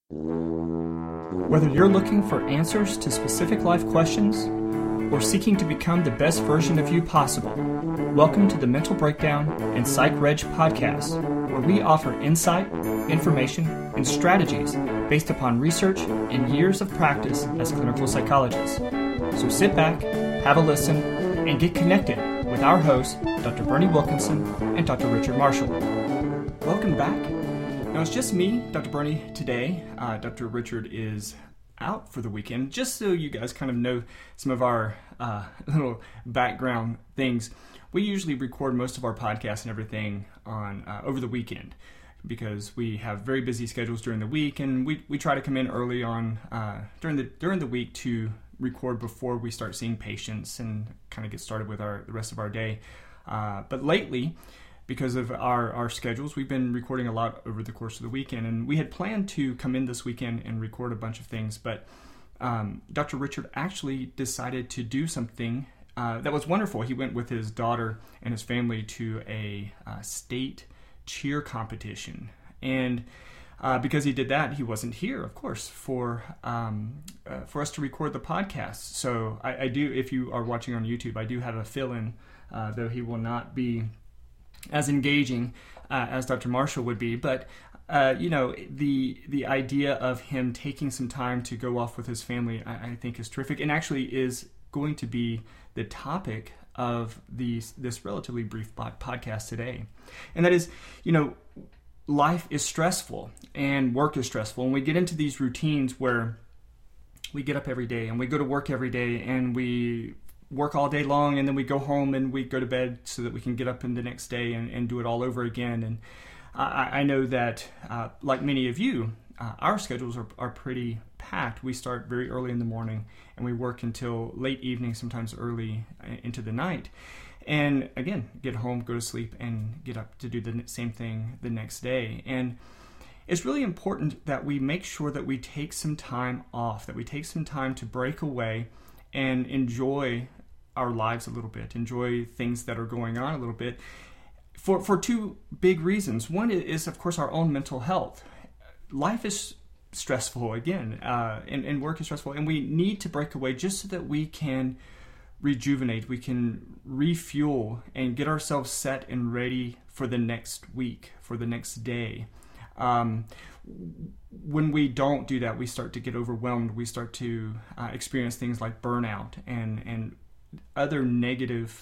Whether you're looking for answers to specific life questions or seeking to become the best version of you possible, welcome to the Mental Breakdown and Psych Reg podcast, where we offer insight, information, and strategies based upon research and years of practice as clinical psychologists. So sit back, have a listen, and get connected with our hosts, Dr. Bernie Wilkinson and Dr. Richard Marshall. Welcome back. Now, it's just me, Dr. Bernie, today. Dr. Richard is out for the weekend. Just so you guys kind of know some of our little background things, we usually record most of our podcasts and everything on over the weekend because we have very busy schedules during the week, and we try to come in early on during the week to record before we start seeing patients and kind of get started with the rest of our day. But lately, because of our schedules, we've been recording a lot over the course of the weekend, and we had planned to come in this weekend and record a bunch of things, but Dr. Richard actually decided to do something that was wonderful. He went with his daughter and his family to a state cheer competition, and because he did that, he wasn't here, of course, for us to record the podcast. So I do, if you are watching on YouTube, I do have a fill-in, though he will not be as engaging as Dr. Marshall would be, but the idea of him taking some time to go off with his family, I think is terrific, and actually is going to be the topic of this relatively brief podcast today. And that is, life is stressful and work is stressful, and we get into these routines where we get up every day and we go to work every day and we work all day long, and then we go home and we go to bed so that we can get up in the next day and do it all over again. And I know that, like many of you, our schedules are pretty packed. We start very early in the morning and we work until late evening, sometimes early into the night. And again, get home, go to sleep, and get up to do the same thing the next day. And it's really important that we make sure that we take some time off, that we take some time to break away and enjoy our lives a little bit, enjoy things that are going on a little bit, for two big reasons. One is, of course, our own mental health. Life is stressful, again, and work is stressful, and we need to break away just so that we can rejuvenate, we can refuel, and get ourselves set and ready for the next week, for the next day. When we don't do that, we start to get overwhelmed. We start to experience things like burnout and other negative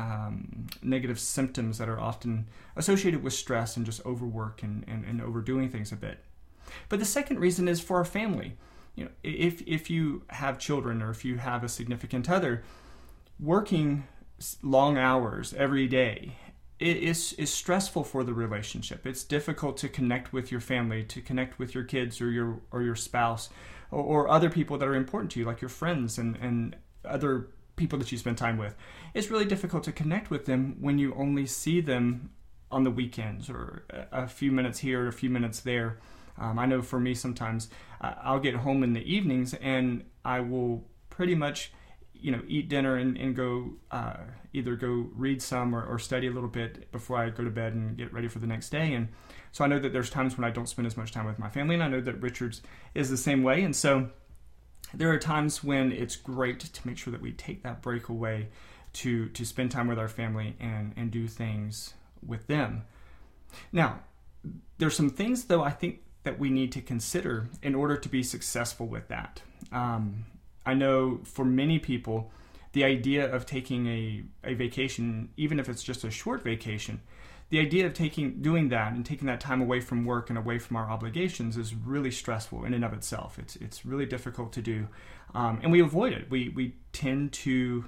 symptoms that are often associated with stress and just overwork and overdoing things a bit. But the second reason is for our family. If you have children or if you have a significant other, working long hours every day is stressful for the relationship. It's difficult to connect with your family, to connect with your kids or your spouse or other people that are important to you, like your friends and other people that you spend time with. It's really difficult to connect with them when you only see them on the weekends or a few minutes here, a few minutes there. I know for me, sometimes I'll get home in the evenings and I will pretty much eat dinner and go either go read some or study a little bit before I go to bed and get ready for the next day. And so I know that there's times when I don't spend as much time with my family, and I know that Richard's is the same way. And so there are times when it's great to make sure that we take that break away to spend time with our family and do things with them. Now, there's some things, though, I think that we need to consider in order to be successful with that. I know for many people, the idea of taking a vacation, even if it's just a short vacation, the idea of doing that and taking that time away from work and away from our obligations is really stressful in and of itself. It's really difficult to do, and we avoid it. We tend to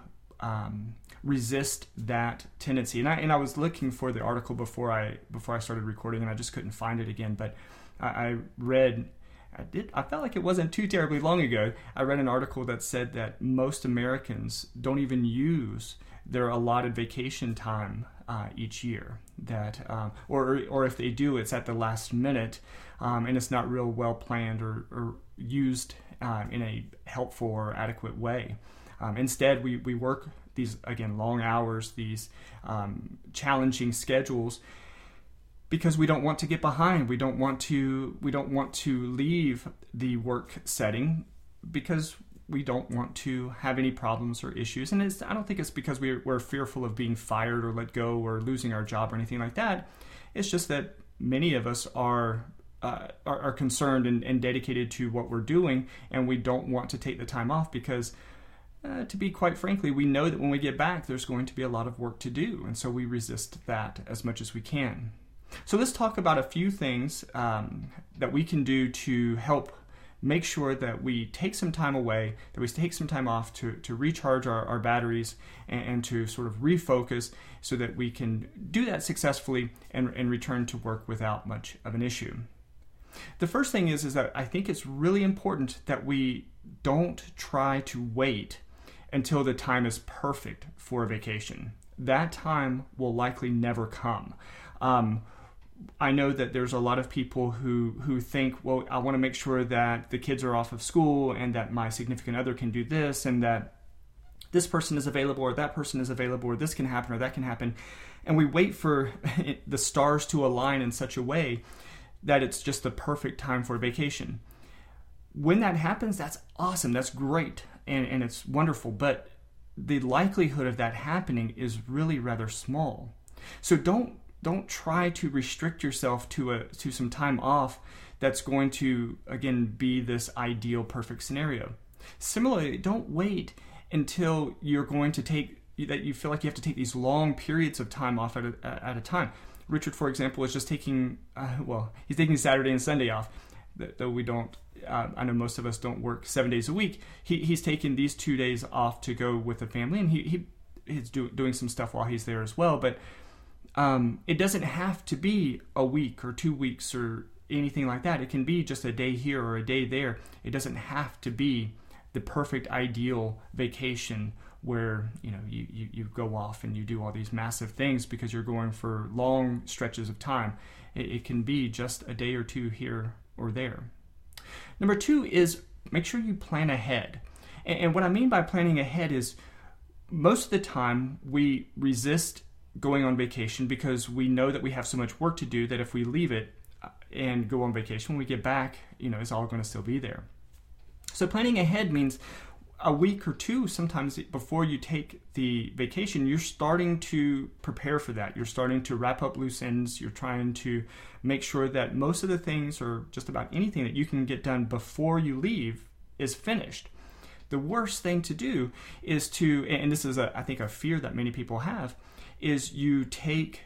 resist that tendency. And I was looking for the article before I started recording, and I just couldn't find it again. But I felt like it wasn't too terribly long ago. I read an article that said that most Americans don't even use their allotted vacation time each year. That or if they do, it's at the last minute, and it's not real well planned or used in a helpful or adequate way. Instead, we work these, again, long hours, these challenging schedules, because we don't want to get behind. We don't want to leave the work setting because we don't want to have any problems or issues. And I don't think it's because we're fearful of being fired or let go or losing our job or anything like that. It's just that many of us are concerned and dedicated to what we're doing, and we don't want to take the time off because, to be quite frankly, we know that when we get back, there's going to be a lot of work to do, and so we resist that as much as we can. So let's talk about a few things that we can do to help make sure that we take some time away, that we take some time off to recharge our batteries and to sort of refocus so that we can do that successfully and return to work without much of an issue. The first thing is that I think it's really important that we don't try to wait until the time is perfect for a vacation. That time will likely never come. I know that there's a lot of people who think, well, I want to make sure that the kids are off of school and that my significant other can do this and that this person is available or that person is available or this can happen or that can happen. And we wait for the stars to align in such a way that it's just the perfect time for a vacation. When that happens, that's awesome. That's great. And it's wonderful. But the likelihood of that happening is really rather small. So don't try to restrict yourself to some time off that's going to, again, be this ideal perfect scenario. Similarly, don't wait until you're going to that you feel like you have to take these long periods of time off at a time. Richard, for example, is just taking, he's taking Saturday and Sunday off. Though we don't, I know most of us don't work 7 days a week. He's taking these 2 days off to go with the family, and he's doing some stuff while he's there as well. But it doesn't have to be a week or 2 weeks or anything like that. It can be just a day here or a day there. It doesn't have to be the perfect ideal vacation where you go off and you do all these massive things because you're going for long stretches of time. It can be just a day or two here or there. Number 2 is make sure you plan ahead. And what I mean by planning ahead is most of the time we resist going on vacation because we know that we have so much work to do that if we leave it and go on vacation, when we get back, it's all going to still be there. So planning ahead means a week or two, sometimes before you take the vacation, you're starting to prepare for that. You're starting to wrap up loose ends. You're trying to make sure that most of the things or just about anything that you can get done before you leave is finished. The worst thing to do is and this is I think a fear that many people have, is you take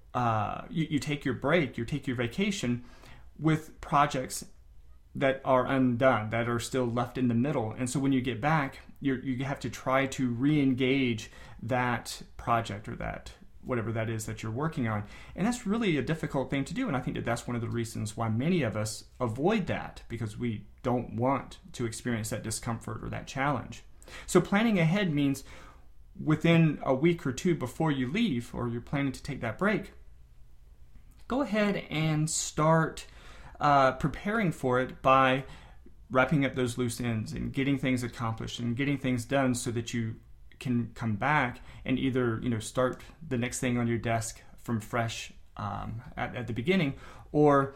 your break, you take your vacation with projects that are undone, that are still left in the middle. And so when you get back, you have to try to re-engage that project or that whatever that is that you're working on. And that's really a difficult thing to do. And I think that's one of the reasons why many of us avoid that, because we don't want to experience that discomfort or that challenge. So planning ahead means within a week or two before you leave or you're planning to take that break, go ahead and start preparing for it by wrapping up those loose ends and getting things accomplished and getting things done so that you can come back and either start the next thing on your desk from fresh at the beginning, or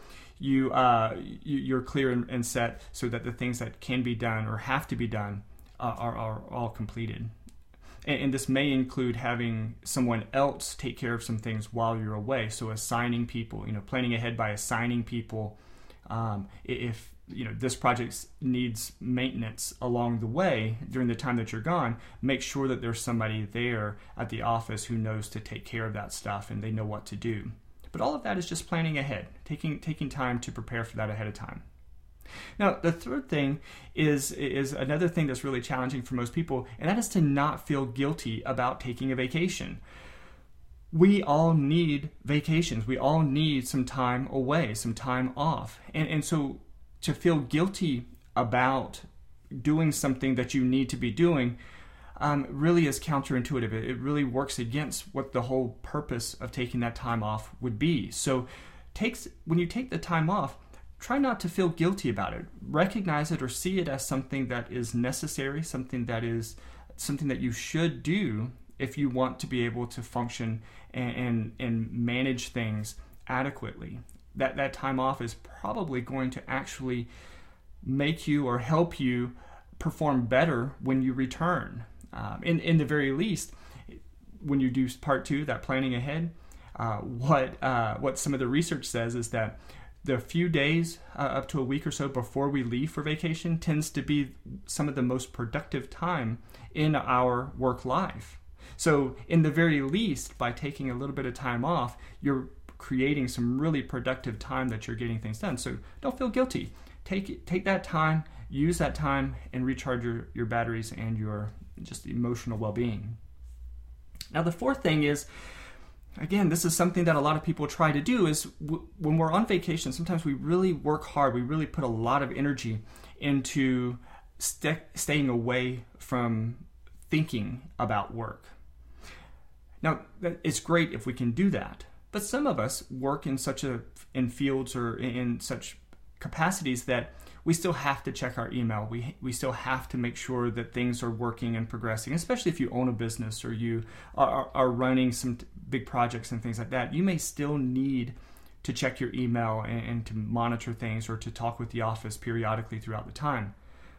you're clear and set so that the things that can be done or have to be done are all completed. And this may include having someone else take care of some things while you're away. So assigning people, planning ahead by assigning people. If this project needs maintenance along the way during the time that you're gone, make sure that there's somebody there at the office who knows to take care of that stuff and they know what to do. But all of that is just planning ahead, taking time to prepare for that ahead of time. Now, the third thing is another thing that's really challenging for most people, and that is to not feel guilty about taking a vacation. We all need vacations. We all need some time away, some time off. And so to feel guilty about doing something that you need to be doing really is counterintuitive. It really works against what the whole purpose of taking that time off would be. So when you take the time off, try not to feel guilty about it. Recognize it or see it as something that is necessary, something that you should do if you want to be able to function and manage things adequately, that time off is probably going to actually make you or help you perform better when you return. In the very least, when you do part 2, that planning ahead, what some of the research says is that the few days up to a week or so before we leave for vacation tends to be some of the most productive time in our work life. So in the very least, by taking a little bit of time off, you're creating some really productive time that you're getting things done. So don't feel guilty. Take that time, use that time, and recharge your batteries and your just emotional well-being. Now, the fourth thing is, again, this is something that a lot of people try to do, is when we're on vacation, sometimes we really work hard. We really put a lot of energy into staying away from thinking about work. Now, it's great if we can do that, but some of us work in fields or in such capacities that we still have to check our email. We still have to make sure that things are working and progressing, especially if you own a business or you are running some big projects and things like that. You may still need to check your email and to monitor things or to talk with the office periodically throughout the time.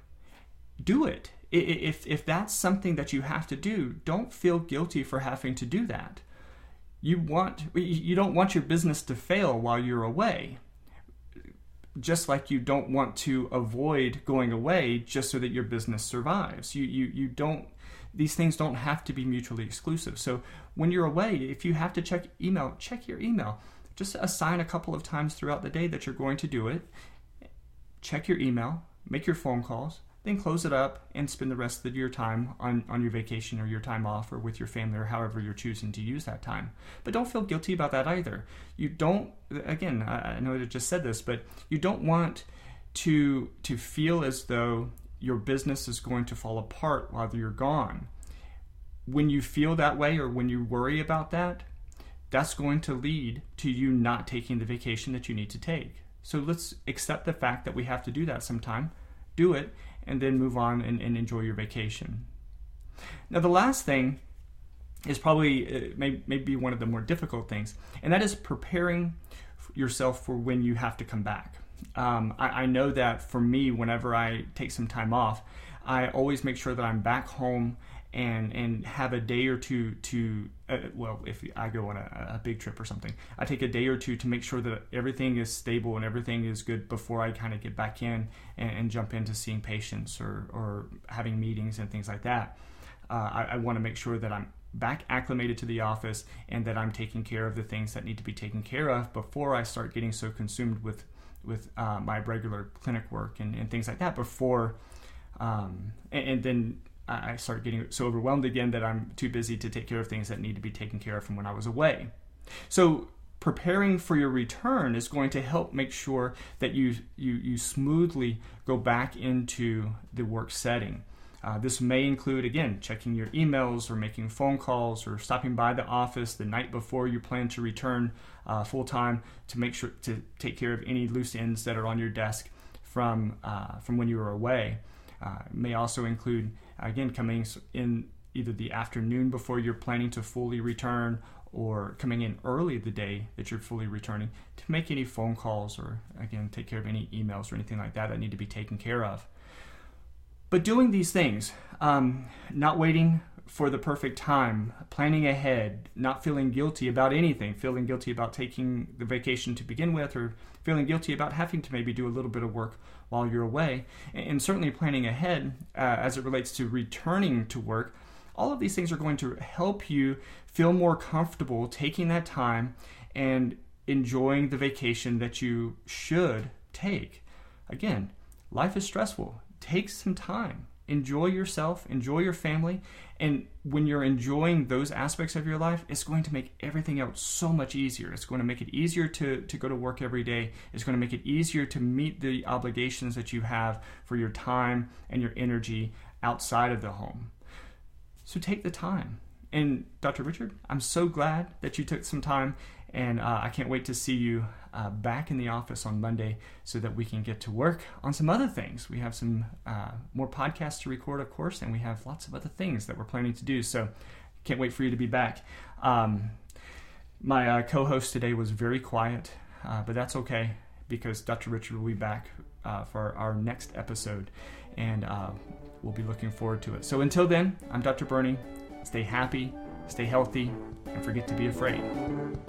Do it. If that's something that you have to do, don't feel guilty for having to do that. You don't want your business to fail while you're away. Just like you don't want to avoid going away just so that your business survives. You don't. These things don't have to be mutually exclusive. So when you're away, if you have to check email, check your email. Just assign a couple of times throughout the day that you're going to do it. Check your email, make your phone calls, then close it up and spend the rest of your time on your vacation or your time off or with your family or however you're choosing to use that time. But don't feel guilty about that either. You don't, again, I know I just said this, but you don't want to feel as though your business is going to fall apart while you're gone. When you feel that way or when you worry about that, that's going to lead to you not taking the vacation that you need to take. So let's accept the fact that we have to do that sometime, do it, and then move on and enjoy your vacation. Now, the last thing is probably maybe one of the more difficult things, and that is preparing yourself for when you have to come back. I know that for me, whenever I take some time off, I always make sure that I'm back home and have a day or two to, if I go on a big trip or something, I take a day or two to make sure that everything is stable and everything is good before I kind of get back in and jump into seeing patients or having meetings and things like that. I want to make sure that I'm back acclimated to the office and that I'm taking care of the things that need to be taken care of before I start getting so consumed with my regular clinic work and things like that before, and then I start getting so overwhelmed again that I'm too busy to take care of things that need to be taken care of from when I was away. So preparing for your return is going to help make sure that you smoothly go back into the work setting. This may include, again, checking your emails or making phone calls or stopping by the office the night before you plan to return full-time to make sure to take care of any loose ends that are on your desk from when you were away. It may also include, again, coming in either the afternoon before you're planning to fully return or coming in early the day that you're fully returning to make any phone calls or, again, take care of any emails or anything like that need to be taken care of. But doing these things, not waiting for the perfect time, planning ahead, not feeling guilty about anything, feeling guilty about taking the vacation to begin with, or feeling guilty about having to maybe do a little bit of work while you're away, and certainly planning ahead as it relates to returning to work, all of these things are going to help you feel more comfortable taking that time and enjoying the vacation that you should take. Again, life is stressful. Take some time. Enjoy yourself, enjoy your family, and when you're enjoying those aspects of your life, it's going to make everything else so much easier. It's going to make it easier to go to work every day. It's going to make it easier to meet the obligations that you have for your time and your energy outside of the home. So take the time. And Dr. Richard, I'm so glad that you took some time, and I can't wait to see you back in the office on Monday so that we can get to work on some other things. We have some more podcasts to record, of course, and we have lots of other things that we're planning to do. So can't wait for you to be back. My co-host today was very quiet, but that's okay because Dr. Richard will be back for our next episode, and we'll be looking forward to it. So until then, I'm Dr. Bernie. Stay happy, stay healthy, and forget to be afraid.